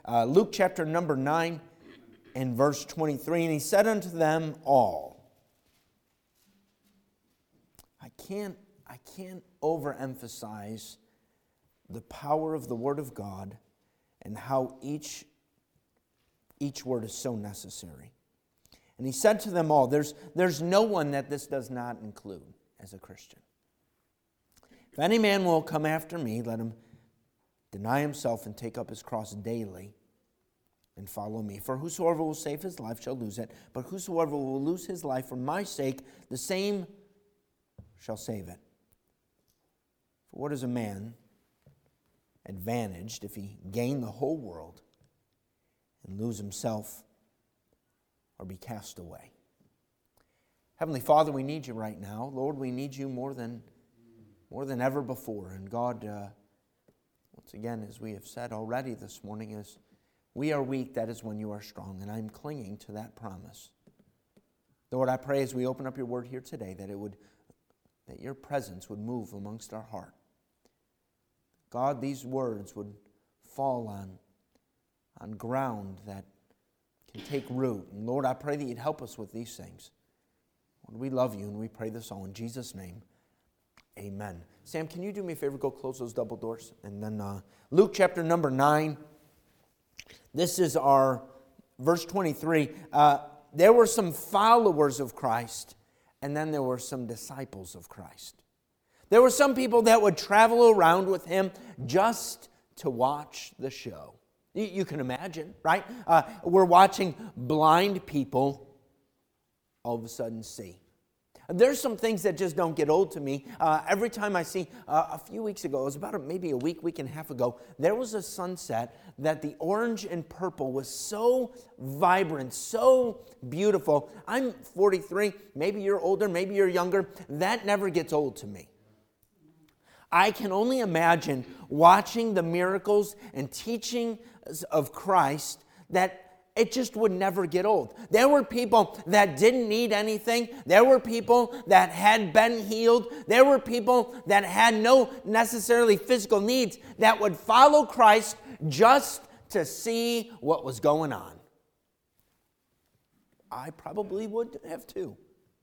Luke chapter number 9 and verse 23. And he said unto them all. I can't overemphasize the power of the Word of God and how each word is so necessary. And he said to them all, there's no one that this does not include as a Christian. If any man will come after me, let him deny himself and take up his cross daily and follow me. For whosoever will save his life shall lose it, but whosoever will lose his life for my sake, the same shall save it. For what is a man advantaged if he gain the whole world and lose himself or be cast away? Heavenly Father, we need you right now. Lord, we need you more than ever before. And God, once again, as we have said already this morning, as we are weak, that is when you are strong. And I'm clinging to that promise. Lord, I pray as we open up your word here today that your presence would move amongst our heart. God, these words would fall on ground that can take root. And Lord, I pray that you'd help us with these things. Lord, we love you and we pray this all in Jesus' name. Amen. Sam, can you do me a favor? Go close those double doors. And then Luke chapter number 9. This is our verse 23. There were some followers of Christ, and then there were some disciples of Christ. There were some people that would travel around with him just to watch the show. You can imagine, right? We're watching blind people all of a sudden see. There's some things that just don't get old to me. Every time I see, a few weeks ago, it was about maybe a week and a half ago, there was a sunset that the orange and purple was so vibrant, so beautiful. I'm 43, maybe you're older, maybe you're younger. That never gets old to me. I can only imagine watching the miracles and teaching of Christ that it just would never get old. There were people that didn't need anything. There were people that had been healed. There were people that had no necessarily physical needs that would follow Christ just to see what was going on. I probably would have too.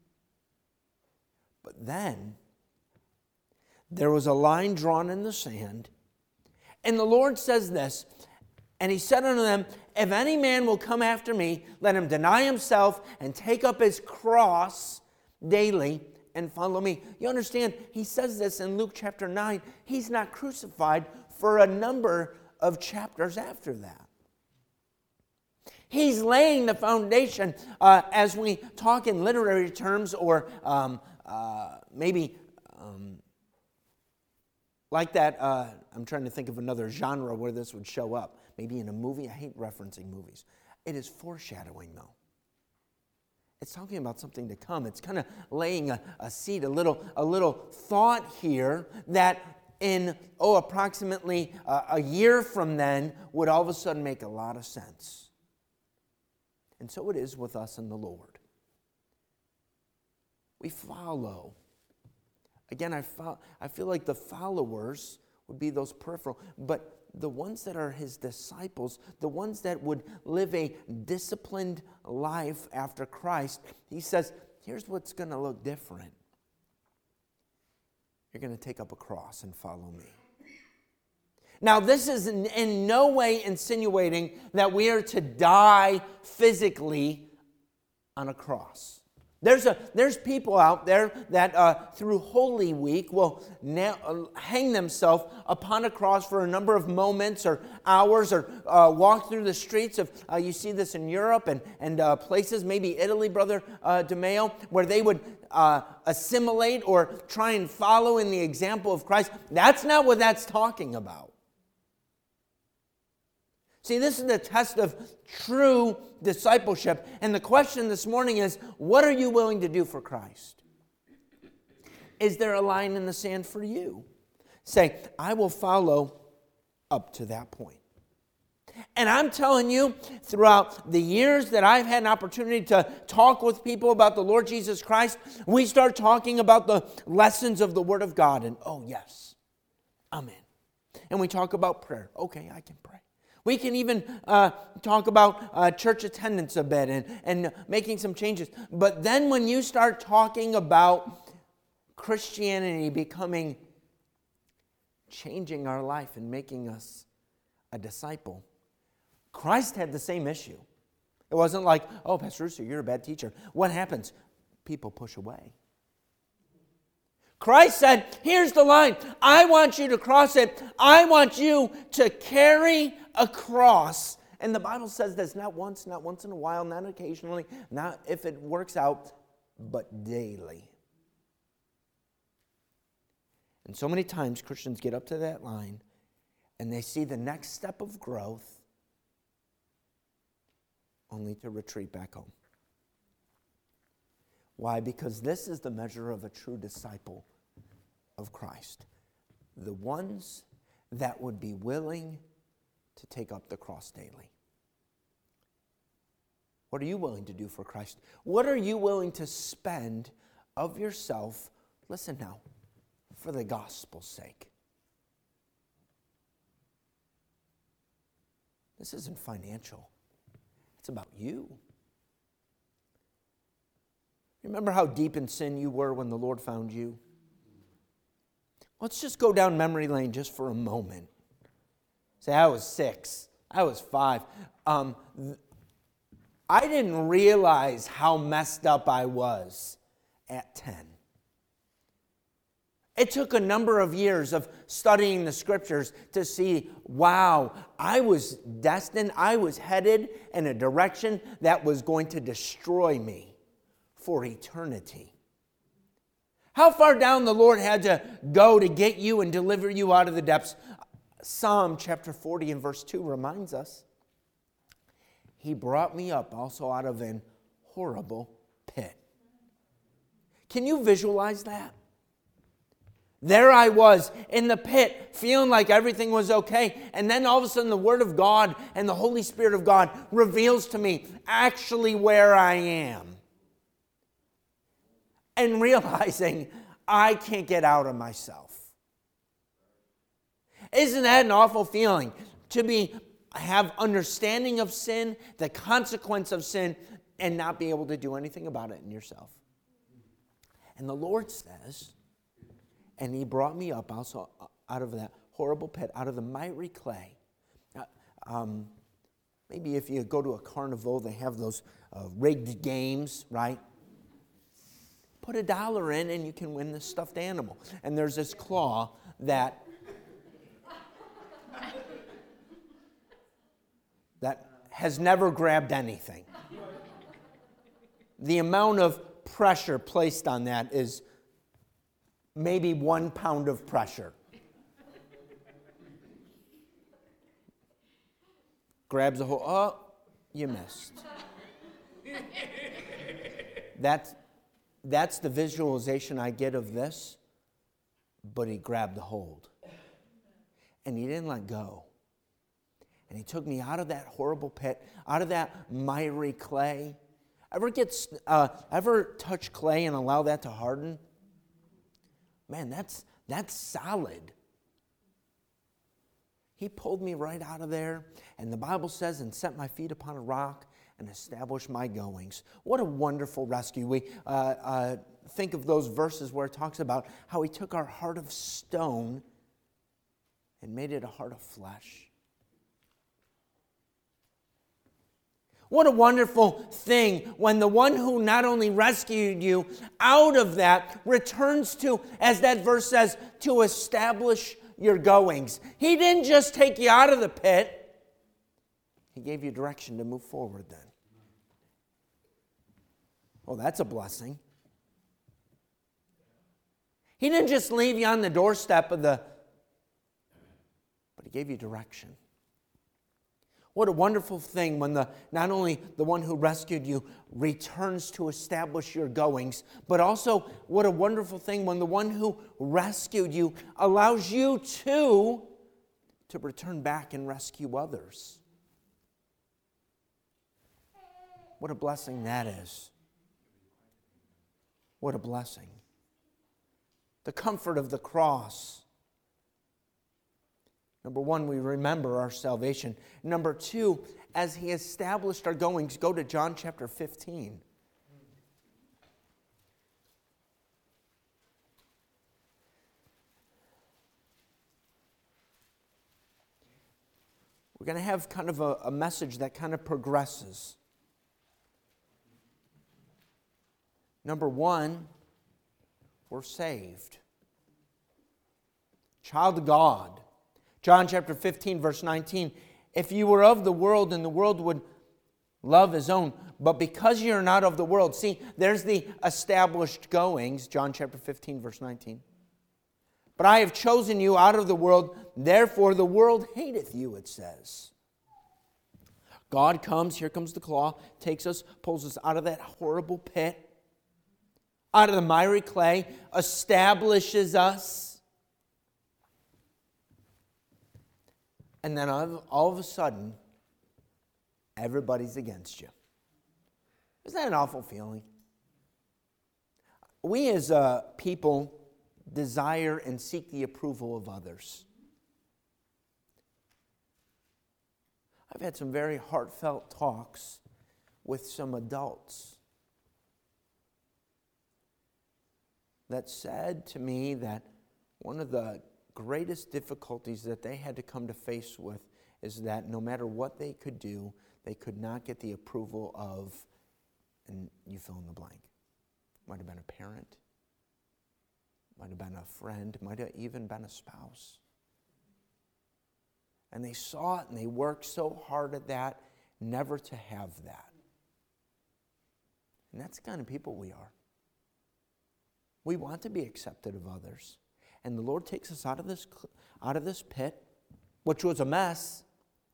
But then there was a line drawn in the sand, and the Lord says this, and he said unto them, if any man will come after me, let him deny himself and take up his cross daily and follow me. You understand, he says this in Luke chapter 9. He's not crucified for a number of chapters after that. He's laying the foundation, as we talk in literary terms, or maybe like that. I'm trying to think of another genre where this would show up. Maybe in a movie. I hate referencing movies. It is foreshadowing, though. It's talking about something to come. It's kind of laying a seed, a little thought here that in, approximately a year from then would all of a sudden make a lot of sense. And so it is with us and the Lord. We follow. Again, I feel like the followers would be those peripheral, but the ones that are his disciples, the ones that would live a disciplined life after Christ, he says, here's what's going to look different. You're going to take up a cross and follow me. Now, this is in no way insinuating that we are to die physically on a cross. There's people out there that through Holy Week will hang themselves upon a cross for a number of moments or hours, or walk through the streets of, you see this in Europe and places, maybe Italy, Brother DeMeo, where they would assimilate or try and follow in the example of Christ. That's not what that's talking about. See, this is the test of true discipleship. And the question this morning is, what are you willing to do for Christ? Is there a line in the sand for you? Say, I will follow up to that point. And I'm telling you, throughout the years that I've had an opportunity to talk with people about the Lord Jesus Christ, we start talking about the lessons of the Word of God. And, oh, yes, I'm in. And we talk about prayer. Okay, I can pray. We can even talk about church attendance a bit and making some changes. But then when you start talking about Christianity changing our life and making us a disciple, Christ had the same issue. It wasn't like, oh, Pastor Russo, you're a bad teacher. What happens? People push away. Christ said, here's the line. I want you to cross it. I want you to carry a cross. And the Bible says this, not once in a while, not occasionally, not if it works out, but daily. And so many times Christians get up to that line and they see the next step of growth only to retreat back home. Why? Because this is the measure of a true disciple of Christ. The ones that would be willing to take up the cross daily. What are you willing to do for Christ? What are you willing to spend of yourself, listen now, for the gospel's sake? This isn't financial. It's about you. Remember how deep in sin you were when the Lord found you? Let's just go down memory lane just for a moment. Say, I was 6. I was 5. I didn't realize how messed up I was at 10. It took a number of years of studying the scriptures to see, wow, I was destined, I was headed in a direction that was going to destroy me for eternity. How far down the Lord had to go to get you and deliver you out of the depths? Psalm chapter 40 and verse 2 reminds us, He brought me up also out of an horrible pit. Can you visualize that? There I was in the pit, feeling like everything was okay. And then all of a sudden the Word of God and the Holy Spirit of God reveals to me actually where I am. And realizing I can't get out of myself. Isn't that an awful feeling? To have understanding of sin, the consequence of sin, and not be able to do anything about it in yourself. And the Lord says, and He brought me up also out of that horrible pit, out of the miry clay. Maybe if you go to a carnival, they have those rigged games, right? Put $1 in and you can win this stuffed animal. And there's this claw that has never grabbed anything. The amount of pressure placed on that is maybe 1 pound of pressure. Grabs a hold. Oh, you missed. That's the visualization I get of this. But he grabbed the hold. And he didn't let go. And he took me out of that horrible pit, out of that miry clay. Ever touch clay and allow that to harden? Man, that's solid. He pulled me right out of there. And the Bible says, and set my feet upon a rock and established my goings. What a wonderful rescue. We think of those verses where it talks about how He took our heart of stone and made it a heart of flesh. What a wonderful thing when the one who not only rescued you out of that returns to, as that verse says, to establish your goings. He didn't just take you out of the pit. He gave you direction to move forward then. Oh, that's a blessing. He didn't just leave you on the doorstep but He gave you direction. What a wonderful thing when not only the one who rescued you returns to establish your goings, but also what a wonderful thing when the one who rescued you allows you to return back and rescue others. What a blessing that is. What a blessing. The comfort of the cross Number one, we remember our salvation. Number two, as he established our goings, go to John chapter 15. We're going to have kind of a message that kind of progresses. Number one, we're saved. Child of God. John chapter 15, verse 19. If you were of the world, then the world would love his own. But because you're not of the world, see, there's the established goings. John chapter 15, verse 19. But I have chosen you out of the world, therefore the world hateth you, it says. God comes, here comes the claw, takes us, pulls us out of that horrible pit, out of the miry clay, establishes us. And then all of a sudden, everybody's against you. Isn't that an awful feeling? We as people desire and seek the approval of others. I've had some very heartfelt talks with some adults that said to me that one of the greatest difficulties that they had to come to face with is that no matter what they could do, they could not get the approval of, and you fill in the blank. Might have been a parent, might have been a friend, might have even been a spouse. And they saw it and they worked so hard at that, never to have that. And that's the kind of people we are. We want to be accepted of others. And the Lord takes us out of this pit, which was a mess,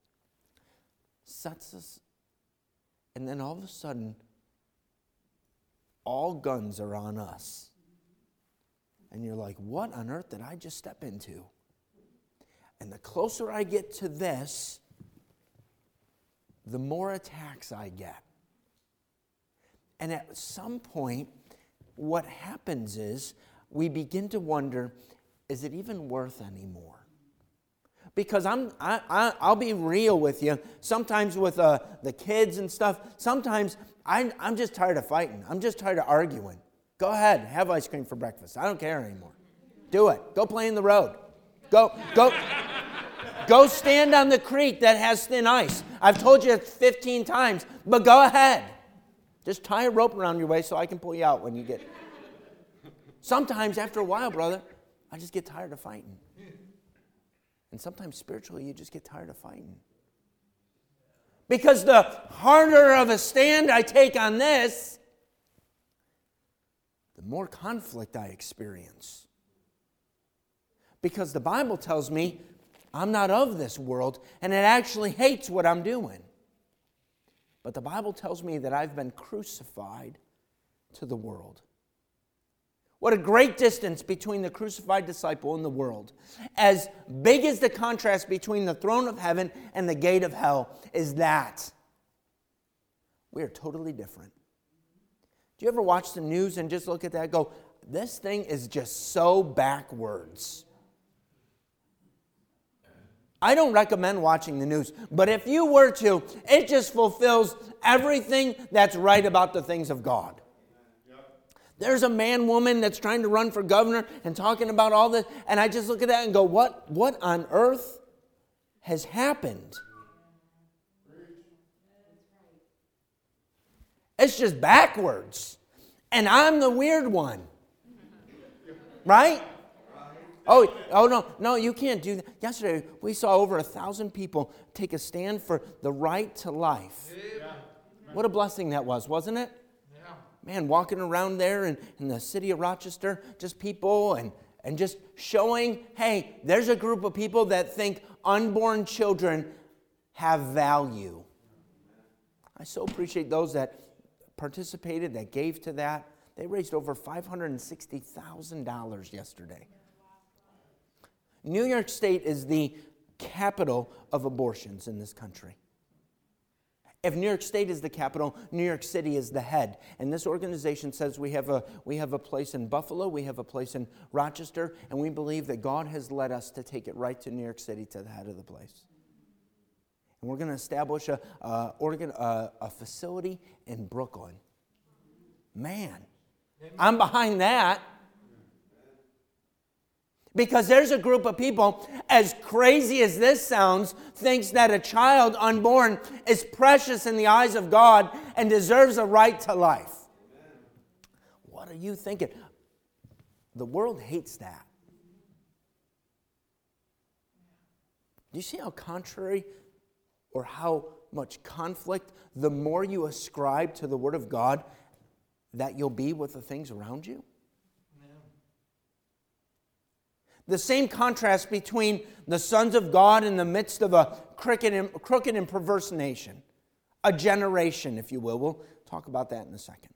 sets us, and then all of a sudden, all guns are on us. And you're like, what on earth did I just step into? And the closer I get to this, the more attacks I get. And at some point, what happens is we begin to wonder, is it even worth anymore? Because I'll be real with you. Sometimes with the kids and stuff, sometimes I'm just tired of fighting. I'm just tired of arguing. Go ahead, have ice cream for breakfast. I don't care anymore. Do it. Go play in the road. Go stand on the creek that has thin ice. I've told you 15 times, but go ahead. Just tie a rope around your waist so I can pull you out when you get... Sometimes after a while, brother, I just get tired of fighting. And sometimes spiritually, you just get tired of fighting. Because the harder of a stand I take on this, the more conflict I experience. Because the Bible tells me I'm not of this world, and it actually hates what I'm doing. But the Bible tells me that I've been crucified to the world. What a great distance between the crucified disciple and the world. As big as the contrast between the throne of heaven and the gate of hell is that. We are totally different. Do you ever watch the news and just look at that and go, this thing is just so backwards? I don't recommend watching the news, but if you were to, it just fulfills everything that's right about the things of God. There's a woman that's trying to run for governor and talking about all this, and I just look at that and go, what on earth has happened? It's just backwards. And I'm the weird one. Right? Oh no, you can't do that. Yesterday, we saw over 1,000 people take a stand for the right to life. What a blessing that was, wasn't it? Man, walking around there in the city of Rochester, just people and just showing, hey, there's a group of people that think unborn children have value. I so appreciate those that participated, that gave to that. They raised over $560,000 yesterday. New York State is the capital of abortions in this country. If New York State is the capital, New York City is the head. And this organization says we have a place in Buffalo, we have a place in Rochester, and we believe that God has led us to take it right to New York City, to the head of the place. And we're going to establish a facility in Brooklyn. Man, I'm behind that. Because there's a group of people, as crazy as this sounds, thinks that a child unborn is precious in the eyes of God and deserves a right to life. What are you thinking? The world hates that. Do you see how contrary or how much conflict, the more you ascribe to the Word of God, that you'll be with the things around you? The same contrast between the sons of God in the midst of a crooked and perverse nation. A generation, if you will. We'll talk about that in a second.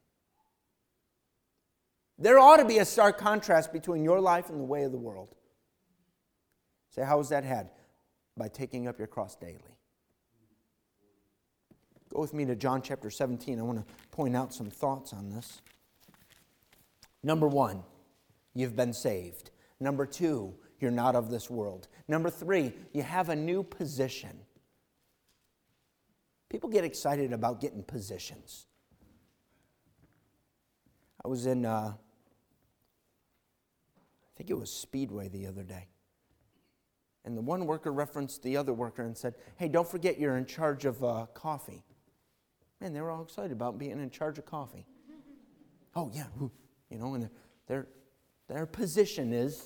There ought to be a stark contrast between your life and the way of the world. Say, how is that had? By taking up your cross daily. Go with me to John chapter 17. I want to point out some thoughts on this. Number 1, you've been saved. Number 2, you're not of this world. Number 3, you have a new position. People get excited about getting positions. I was in, I think it was Speedway the other day. And the one worker referenced the other worker and said, hey, don't forget you're in charge of coffee. Man, they were all excited about being in charge of coffee. Oh, yeah. You know, and their position is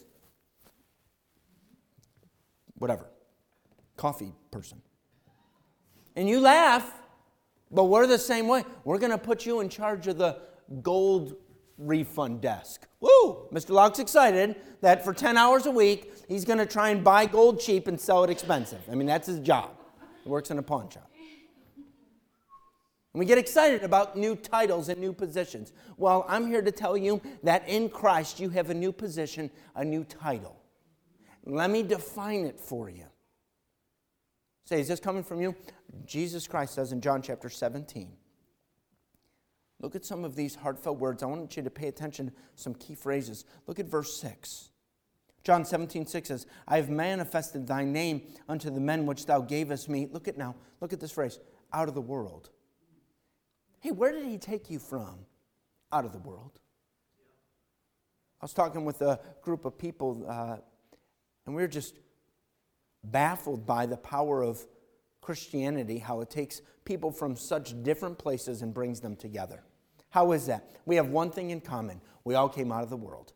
whatever, coffee person. And you laugh, but we're the same way. We're going to put you in charge of the gold refund desk. Woo! Mr. Locke's excited that for 10 hours a week, he's going to try and buy gold cheap and sell it expensive. I mean, that's his job. He works in a pawn shop. And we get excited about new titles and new positions. Well, I'm here to tell you that in Christ you have a new position, a new title. Let me define it for you. Say, is this coming from you? Jesus Christ says in John chapter 17. Look at some of these heartfelt words. I want you to pay attention to some key phrases. Look at verse 6. John 17:6 says, I have manifested thy name unto the men which thou gavest me. Look at this phrase, out of the world. Hey, where did he take you from? Out of the world. I was talking with a group of people, and we were just baffled by the power of Christianity, how it takes people from such different places and brings them together. How is that? We have one thing in common. We all came out of the world.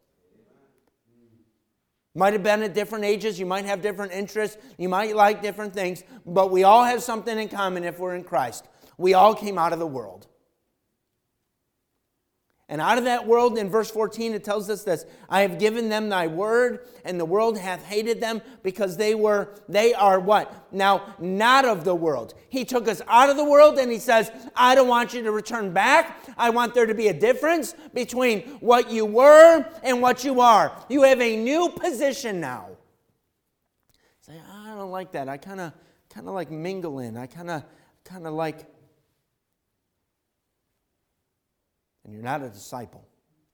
Might have been at different ages. You might have different interests. You might like different things. But we all have something in common if we're in Christ. We all came out of the world. And out of that world, in verse 14, it tells us this, I have given them thy word, and the world hath hated them, because they are what? Now, not of the world. He took us out of the world, and he says, I don't want you to return back. I want there to be a difference between what you were and what you are. You have a new position now. Say, I don't like that. I kind of like mingle in. I kind of like... And you're not a disciple.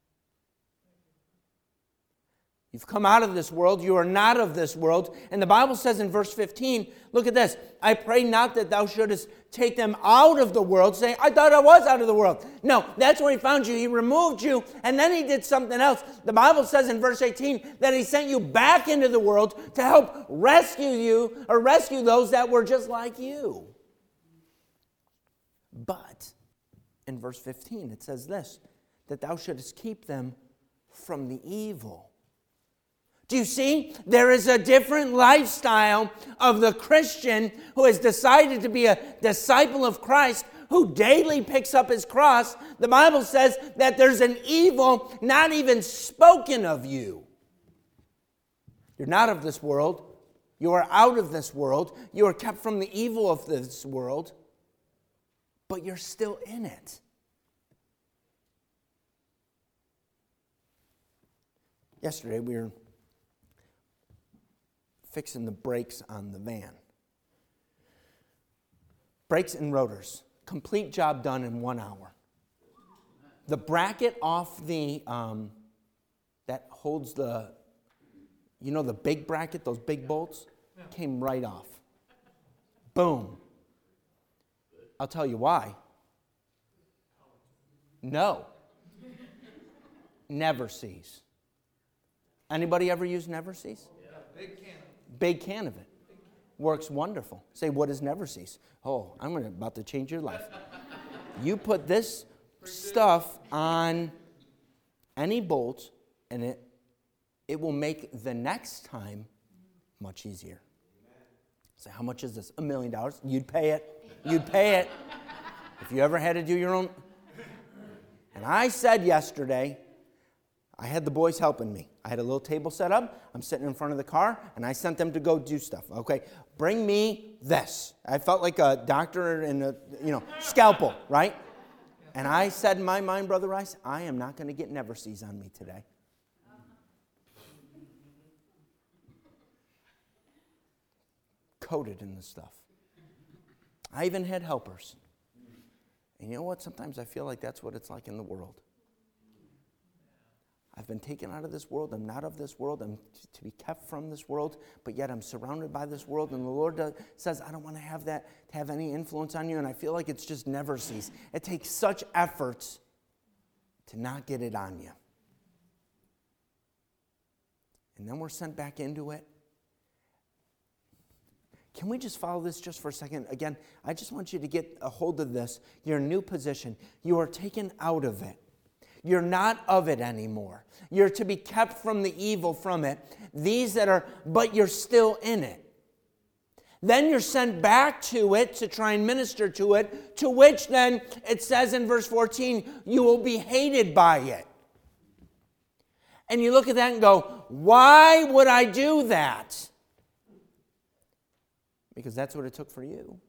You've come out of this world. You are not of this world. And the Bible says in verse 15, look at this. I pray not that thou shouldest take them out of the world, saying, I thought I was out of the world. No, that's where he found you. He removed you, and then he did something else. The Bible says in verse 18 that he sent you back into the world to help rescue you, or rescue those that were just like you. But in verse 15, it says this, that thou shouldest keep them from the evil. Do you see? There is a different lifestyle of the Christian who has decided to be a disciple of Christ, who daily picks up his cross. The Bible says that there's an evil not even spoken of you. You're not of this world. You are out of this world. You are kept from the evil of this world. But you're still in it. Yesterday we were fixing the brakes on the van. Brakes and rotors complete job done in 1 hour. The bracket off the, that holds the, the big bracket, those big bolts, came right off. Boom. I'll tell you why. No. Never-Seez. Anybody ever use Never-Seez? Yeah, big can. Big can of it. Works wonderful. Say, what is Never-Seez? Oh, I'm about to change your life. You put this stuff on any bolt, and it will make the next time much easier. Say, how much is this? $1 million. You'd pay it. You'd pay it. If you ever had to do your own. And I said yesterday, I had the boys helping me. I had a little table set up. I'm sitting in front of the car, and I sent them to go do stuff. Okay, bring me this. I felt like a doctor in a, scalpel, right? And I said in my mind, Brother Rice, I am not going to get Never-Seez on me today. Coated in this stuff. I even had helpers. And you know what? Sometimes I feel like that's what it's like in the world. I've been taken out of this world. I'm not of this world. I'm to be kept from this world, but yet I'm surrounded by this world. And the Lord says, I don't want to have that, to have any influence on you. And I feel like it's just Never-Seez. It takes such efforts to not get it on you. And then we're sent back into it. Can we just follow this just for a second? Again, I just want you to get a hold of this. Your new position. You are taken out of it. You're not of it anymore. You're to be kept from the evil from it. But you're still in it. Then you're sent back to it to try and minister to it, to which then it says in verse 14, you will be hated by it. And you look at that and go, why would I do that? Because that's what it took for you.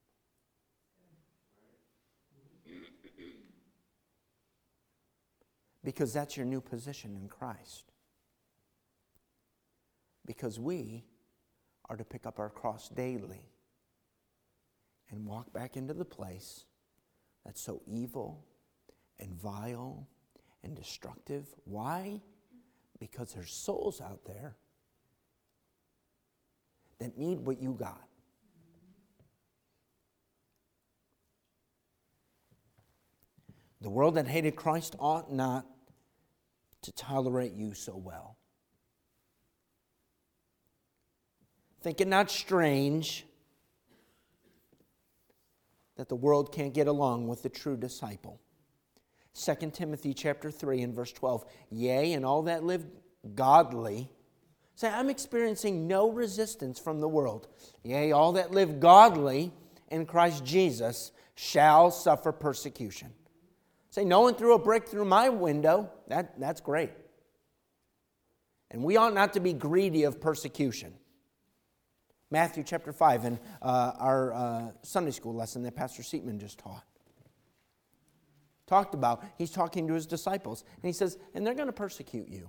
Because that's your new position in Christ. Because we are to pick up our cross daily and walk back into the place that's so evil and vile and destructive. Why? Because there's souls out there that need what you got. The world that hated Christ ought not to tolerate you so well. Think it not strange that the world can't get along with the true disciple. 2 Timothy chapter 3 and verse 12. Yea, and all that live godly. Say, I'm experiencing no resistance from the world. Yea, all that live godly in Christ Jesus shall suffer persecution. Say, no one threw a brick through my window. That's great. And we ought not to be greedy of persecution. Matthew chapter 5 in our Sunday school lesson that Pastor Seatman just talked about. He's talking to his disciples. And he says, and they're going to persecute you.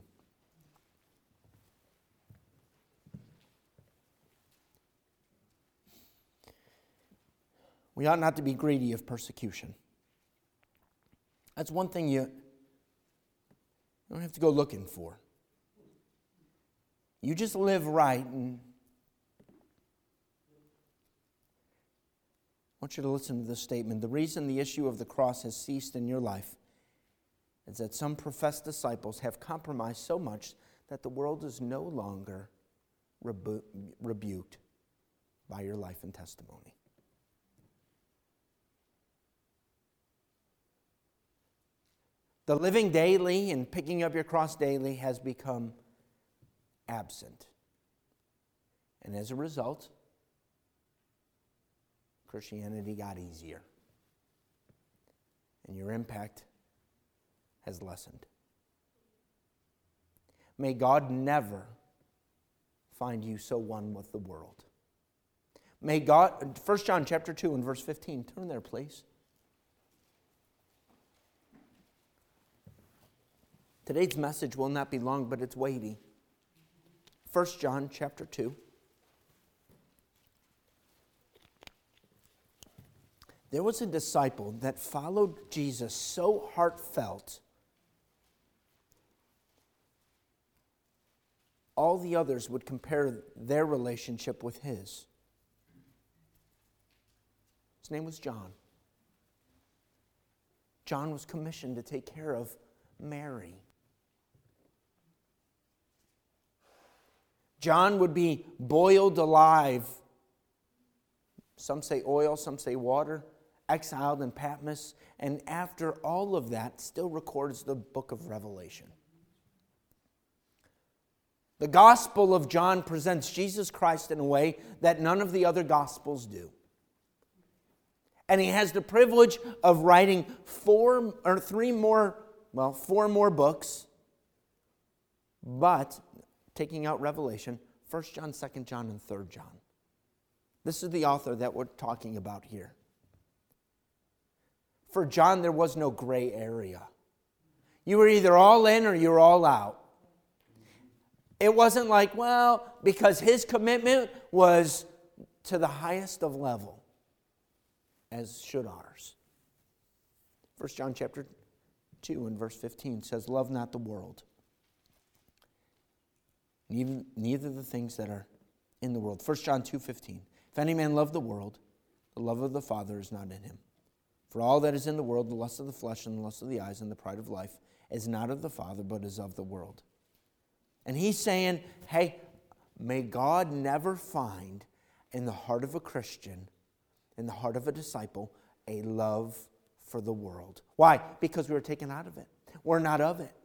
We ought not to be greedy of persecution. That's one thing you don't have to go looking for. You just live right, and I want you to listen to this statement. The reason the issue of the cross has ceased in your life is that some professed disciples have compromised so much that the world is no longer rebuked by your life and testimony. The living daily and picking up your cross daily has become absent. And as a result, Christianity got easier. And your impact has lessened. May God never find you so one with the world. May God, 1 John chapter 2 and verse 15, turn there please. Today's message will not be long, but it's weighty. 1 John chapter 2. There was a disciple that followed Jesus so heartfelt, all the others would compare their relationship with his. His name was John. John was commissioned to take care of Mary. John would be boiled alive. Some say oil, some say water, exiled in Patmos, and after all of that, still records the book of Revelation. The Gospel of John presents Jesus Christ in a way that none of the other Gospels do. And he has the privilege of writing four more books, but taking out Revelation, 1 John, 2 John, and 3 John. This is the author that we're talking about here. For John, there was no gray area. You were either all in or you were all out. It wasn't like, well, because his commitment was to the highest of level, as should ours. 1 John chapter 2 and verse 15 says, love not the world, neither the things that are in the world. 1 John 2:15. If any man love the world, the love of the Father is not in him. For all that is in the world, the lust of the flesh and the lust of the eyes and the pride of life, is not of the Father, but is of the world. And he's saying, hey, may God never find in the heart of a Christian, in the heart of a disciple, a love for the world. Why? Because we were taken out of it. We're not of it.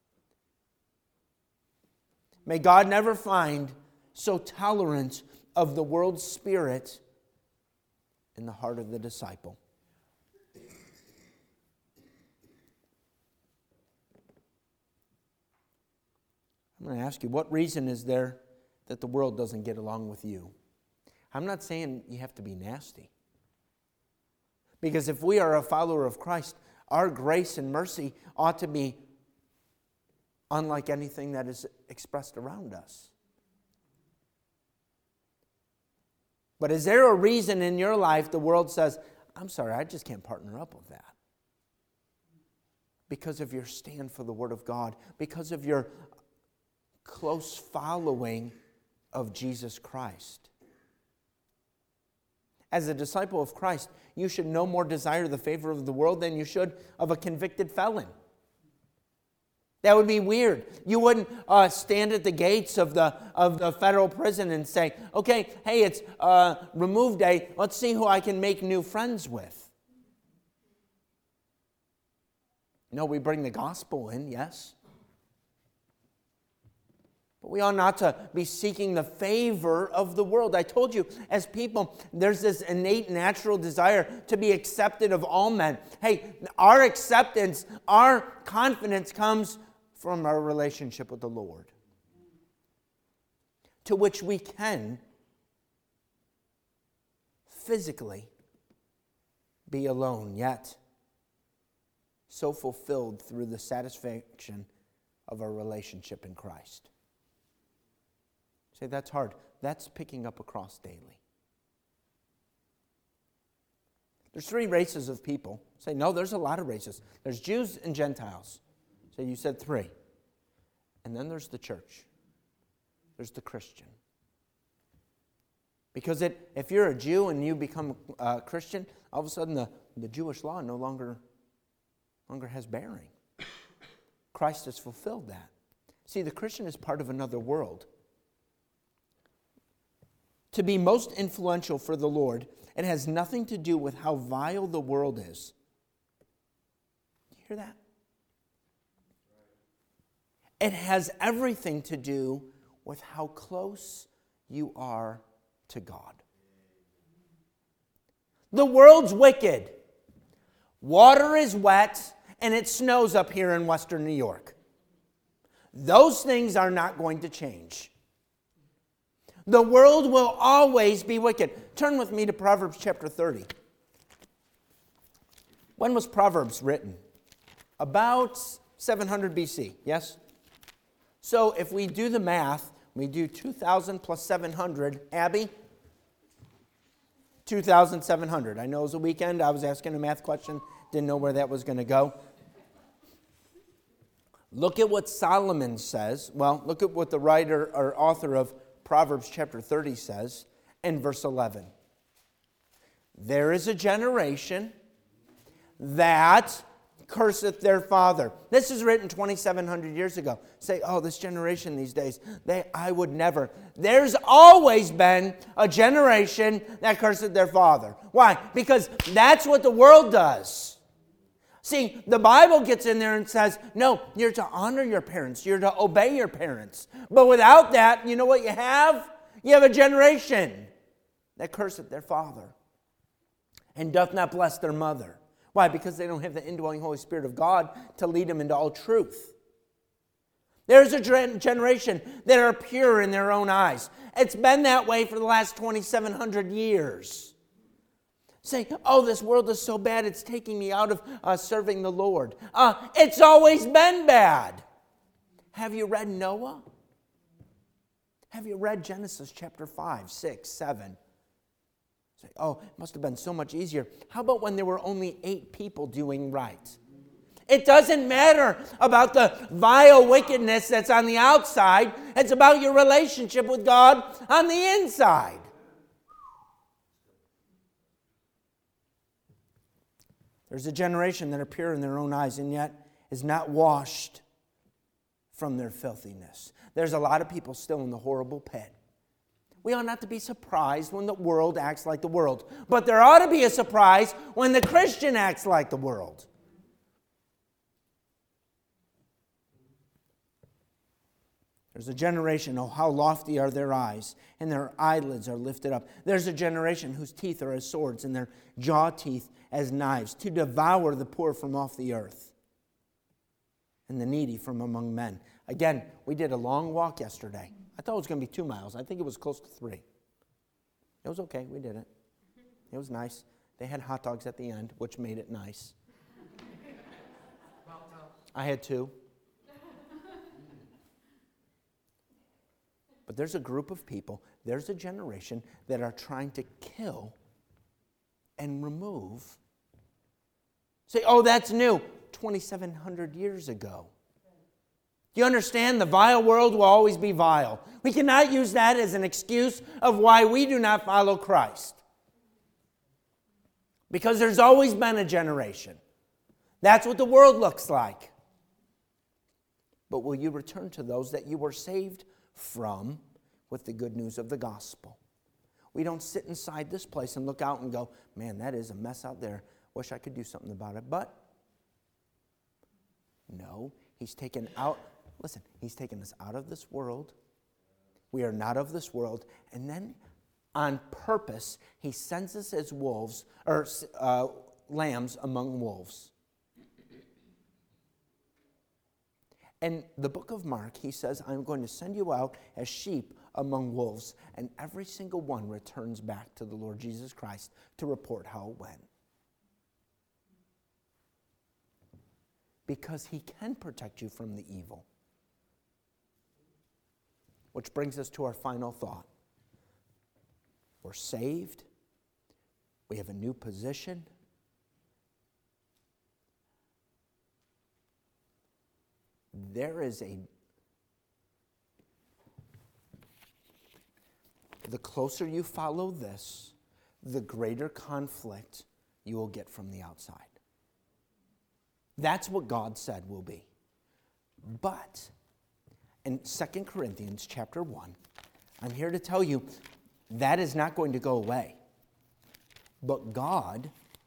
May God never find so tolerant of the world's spirit in the heart of the disciple. I'm going to ask you, what reason is there that the world doesn't get along with you? I'm not saying you have to be nasty. Because if we are a follower of Christ, our grace and mercy ought to be unlike anything that is expressed around us. But is there a reason in your life the world says, I'm sorry, I just can't partner up with that? Because of your stand for the Word of God, because of your close following of Jesus Christ. As a disciple of Christ, you should no more desire the favor of the world than you should of a convicted felon. That would be weird. You wouldn't stand at the gates of the federal prison and say, okay, hey, it's remove day. Let's see who I can make new friends with. No, we bring the gospel in, yes. But we ought not to be seeking the favor of the world. I told you, as people, there's this innate natural desire to be accepted of all men. Hey, our acceptance, our confidence comes from our relationship with the Lord, to which we can physically be alone, yet so fulfilled through the satisfaction of our relationship in Christ. Say, that's hard. That's picking up a cross daily. There's three races of people. Say, no, there's a lot of races. There's Jews and Gentiles. Say, you said three. And then there's the church. There's the Christian. Because if you're a Jew and you become a Christian, all of a sudden the Jewish law no longer has bearing. Christ has fulfilled that. See, the Christian is part of another world. To be most influential for the Lord, it has nothing to do with how vile the world is. You hear that? It has everything to do with how close you are to God. The world's wicked. Water is wet, and it snows up here in western New York. Those things are not going to change. The world will always be wicked. Turn with me to Proverbs chapter 30. When was Proverbs written? About 700 BC, yes? So if we do the math, we do 2,000 plus 700. Abby? 2,700. I know it was a weekend. I was asking a math question. Didn't know where that was going to go. Look at what Solomon says. Well, look at what the writer or author of Proverbs chapter 30 says in verse 11. There is a generation that curseth their father. This is written 2,700 years ago. Say, oh, this generation these days, I would never. There's always been a generation that curseth their father. Why? Because that's what the world does. See, the Bible gets in there and says, no, you're to honor your parents. You're to obey your parents. But without that, you know what you have? You have a generation that curseth their father and doth not bless their mother. Why? Because they don't have the indwelling Holy Spirit of God to lead them into all truth. There's a generation that are pure in their own eyes. It's been that way for the last 2,700 years. Say, oh, this world is so bad, it's taking me out of serving the Lord. It's always been bad. Have you read Noah? Have you read Genesis chapter 5, 6, 7? Say, oh, it must have been so much easier. How about when there were only 8 people doing right? It doesn't matter about the vile wickedness that's on the outside. It's about your relationship with God on the inside. There's a generation that are pure in their own eyes and yet is not washed from their filthiness. There's a lot of people still in the horrible pit. We ought not to be surprised when the world acts like the world. But there ought to be a surprise when the Christian acts like the world. There's a generation, oh, how lofty are their eyes, and their eyelids are lifted up. There's a generation whose teeth are as swords, and their jaw teeth as knives, to devour the poor from off the earth, and the needy from among men. Again, we did a long walk yesterday. I thought it was going to be 2 miles. I think it was close to 3. It was okay. We did it. It was nice. They had hot dogs at the end, which made it nice. I had 2. But there's a group of people, there's a generation that are trying to kill and remove. Say, oh, that's new. 2,700 years ago. Do you understand? The vile world will always be vile. We cannot use that as an excuse of why we do not follow Christ. Because there's always been a generation. That's what the world looks like. But will you return to those that you were saved from with the good news of the gospel? We don't sit inside this place and look out and go, man, that is a mess out there. Wish I could do something about it. But no, he's taken us out of this world. We are not of this world. And then on purpose, he sends us as wolves, or lambs among wolves. In the book of Mark, he says, I'm going to send you out as sheep among wolves. And every single one returns back to the Lord Jesus Christ to report how it went. Because he can protect you from the evil. Which brings us to our final thought. We're saved. We have a new position. The closer you follow this, the greater conflict you will get from the outside. That's what God said will be. But in 2 Corinthians chapter 1, I'm here to tell you that is not going to go away. But God,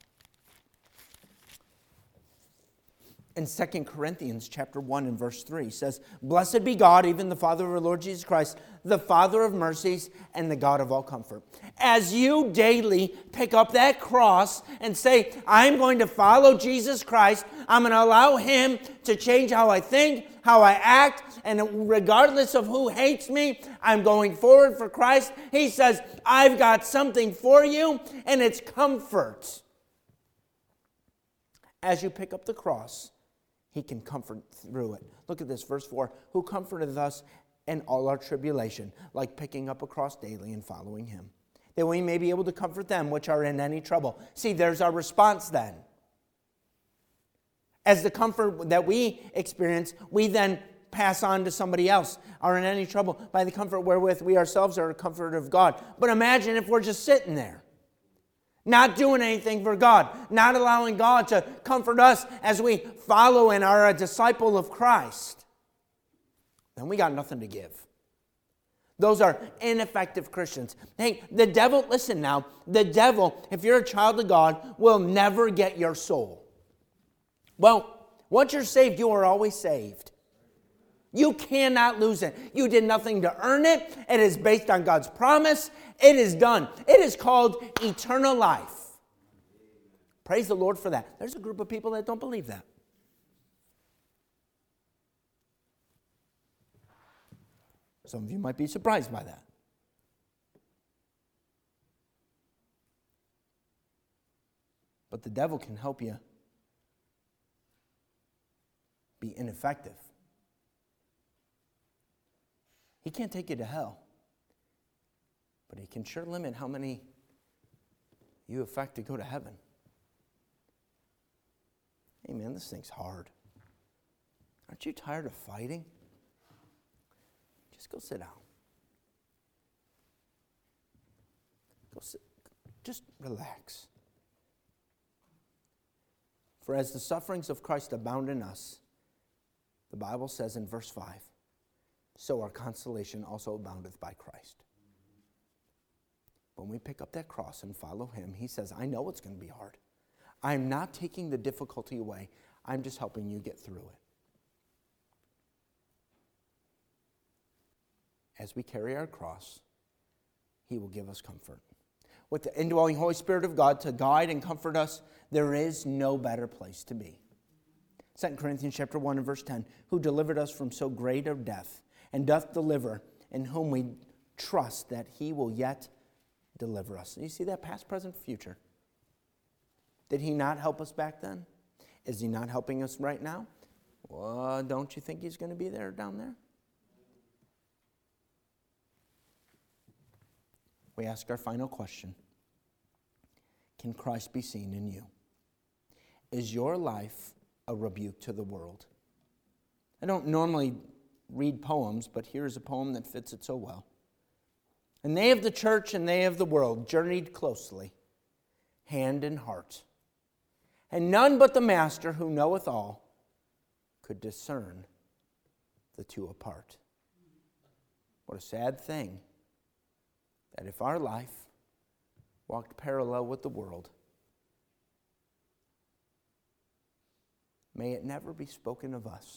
in 2 Corinthians chapter 1 and verse 3 says, Blessed be God, even the Father of our Lord Jesus Christ, the Father of mercies and the God of all comfort. As you daily pick up that cross and say, I'm going to follow Jesus Christ, I'm going to allow him to change how I think, how I act, and regardless of who hates me, I'm going forward for Christ. He says, I've got something for you, and it's comfort. As you pick up the cross, he can comfort through it. Look at this, verse 4. Who comforteth us in all our tribulation, like picking up a cross daily and following him. that we may be able to comfort them which are in any trouble. See, there's our response then. As the comfort that we experience, we then pass on to somebody else, are in any trouble by the comfort wherewith we ourselves are a comfort of God. But imagine if we're just sitting there, not doing anything for God, not allowing God to comfort us as we follow and are a disciple of Christ. Then we got nothing to give. Those are ineffective Christians. Hey, the devil, listen now, the devil, if you're a child of God, will never get your soul. Well, once you're saved, you are always saved. You cannot lose it. You did nothing to earn it. It is based on God's promise. It is done. It is called eternal life. Praise the Lord for that. There's a group of people that don't believe that. Some of you might be surprised by that. But the devil can help you be ineffective. He can't take you to hell, but he can sure limit how many you affect to go to heaven. Hey man, this thing's hard. Aren't you tired of fighting? Just go sit down. Go sit. Just relax. For as the sufferings of Christ abound in us, the Bible says in verse 5, so our consolation also aboundeth by Christ. When we pick up that cross and follow him, he says, I know it's going to be hard. I'm not taking the difficulty away. I'm just helping you get through it. As we carry our cross, he will give us comfort. With the indwelling Holy Spirit of God to guide and comfort us, there is no better place to be. 2 Corinthians chapter 1 and verse 10, who delivered us from so great a death, and doth deliver, in whom we trust that he will yet deliver us. You see that past, present, future. Did he not help us back then? Is he not helping us right now? Well, don't you think he's going to be there down there? We ask our final question. Can Christ be seen in you? Is your life a rebuke to the world? I don't normally read poems, but here's a poem that fits it so well. And they of the church and they of the world journeyed closely, hand in heart. And none but the Master who knoweth all could discern the two apart. What a sad thing that if our life walked parallel with the world, may it never be spoken of us.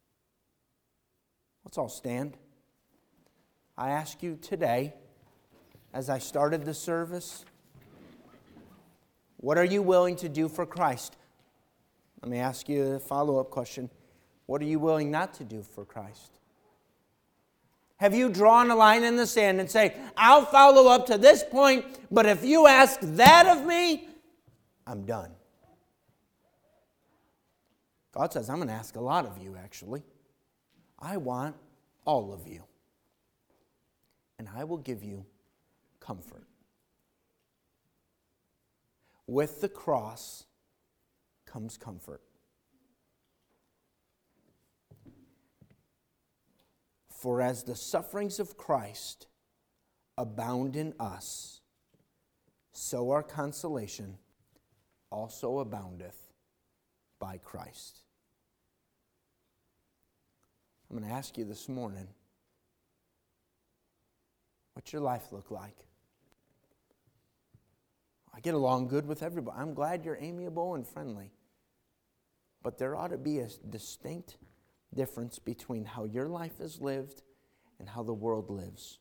Let's all stand. I ask you today, as I started the service, what are you willing to do for Christ? Let me ask you a follow-up question. What are you willing not to do for Christ? Have you drawn a line in the sand and say, I'll follow up to this point, but if you ask that of me, I'm done? God says, I'm going to ask a lot of you, actually. I want all of you. And I will give you comfort. With the cross comes comfort. For as the sufferings of Christ abound in us, so our consolation also aboundeth by Christ. I'm going to ask you this morning, what's your life look like? I get along good with everybody. I'm glad you're amiable and friendly. But there ought to be a distinct difference between how your life is lived and how the world lives.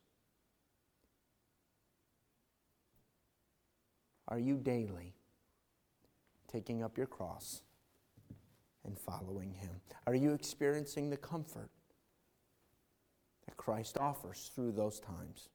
Are you daily taking up your cross and following him? Are you experiencing the comfort that Christ offers through those times?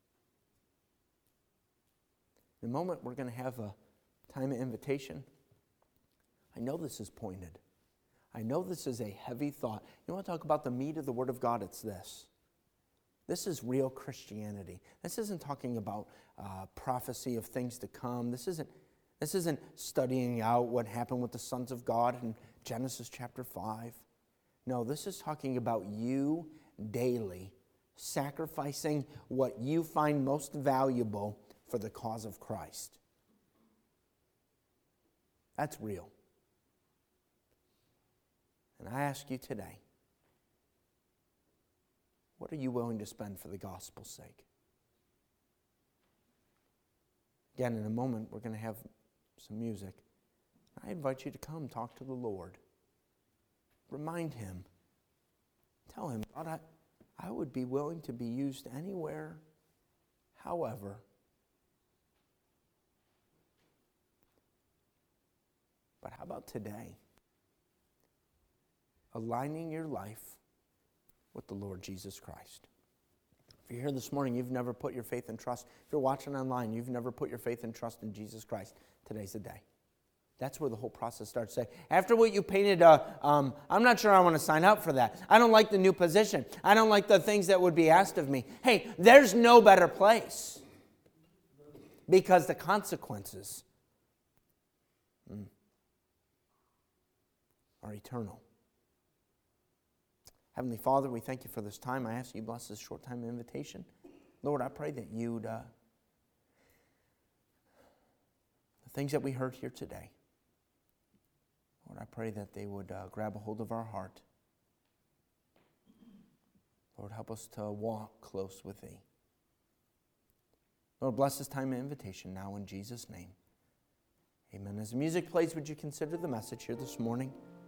In a moment, we're going to have a time of invitation. I know this is pointed. I know this is a heavy thought. You want to talk about the meat of the Word of God? It's this. This is real Christianity. This isn't talking about prophecy of things to come. This isn't studying out what happened with the sons of God in Genesis chapter 5. No, this is talking about you daily sacrificing what you find most valuable for the cause of Christ. That's real. And I ask you today, what are you willing to spend for the gospel's sake? Again, in a moment, we're going to have some music. I invite you to come talk to the Lord. Remind Him. Tell Him, God, I would be willing to be used anywhere, however. But how about today? Aligning your life with the Lord Jesus Christ. If you're here this morning, you've never put your faith and trust. If you're watching online, you've never put your faith and trust in Jesus Christ. Today's the day. That's where the whole process starts. Say, after what you painted, I'm not sure I want to sign up for that. I don't like the new position. I don't like the things that would be asked of me. Hey, there's no better place. Because the consequences are eternal. Heavenly Father, we thank you for this time. I ask you bless this short time invitation. Lord, I pray that you'd, the things that we heard here today, Lord, I pray that they would grab a hold of our heart. Lord, help us to walk close with Thee. Lord, bless this time of invitation now in Jesus' name. Amen. As the music plays, would you consider the message here this morning?